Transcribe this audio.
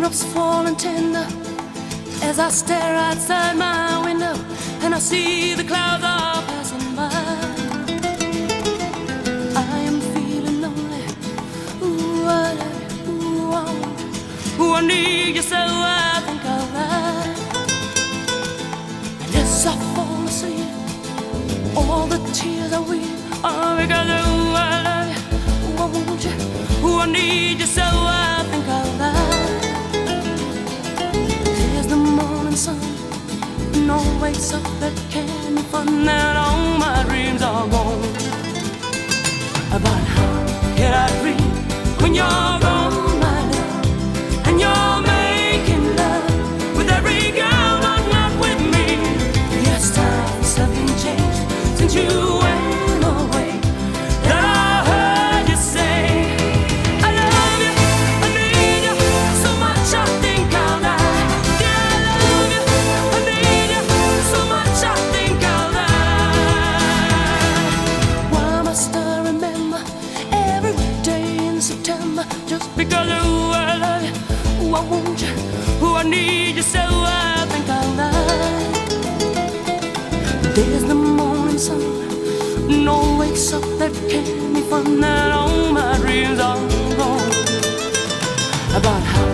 raindrops falling tender as I stare outside my window and I see the clouds are passing by. I am feeling lonely. Ooh, I love you. Ooh, I want you. Ooh, I need you so I think I'll lie. And as I fall asleep, all the tears I weep are because ooh, I love you. Ooh, I want you. Ooh, I need you so I think I'll lie. There's the morning sun, no wakes up that can be fun, and all my dreams are gone. But how can I dream when you're gone, my love, and you're making love with every girl, but not with me? Yes, time, something changed since you went away. That I heard you say, I love you, I need you so much I think I'll die. Yeah, I love you, I need you so much I think I'll die. Why must I remember every day in September just because ooh, I love you, ooh, I want you, ooh, I need you so I think I'll die. There's the morning sun, no wakes up that can be fun, and all my dreams are gone. About how